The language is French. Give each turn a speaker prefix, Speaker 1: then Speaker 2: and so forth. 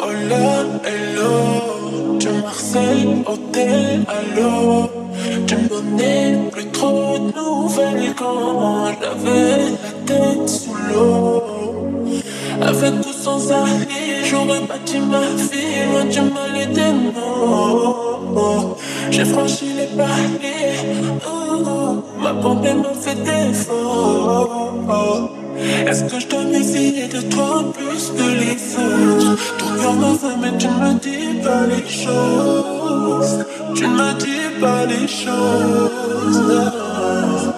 Speaker 1: hola, hello. Tu Marseille, hôtel, allô. Tu me donnais plus trop de nouvelles quand j'avais la tête sous l'eau. Avec ou sans alliés, j'aurais bâti ma vie loin du mal et des mots. J'ai franchi les paliers, ma pompe m'a fait défaut. Est-ce que je dois méfier de toi plus que les autres? Ton cœur me veut mais tu ne me dis pas les choses. Tu ne me dis pas les choses.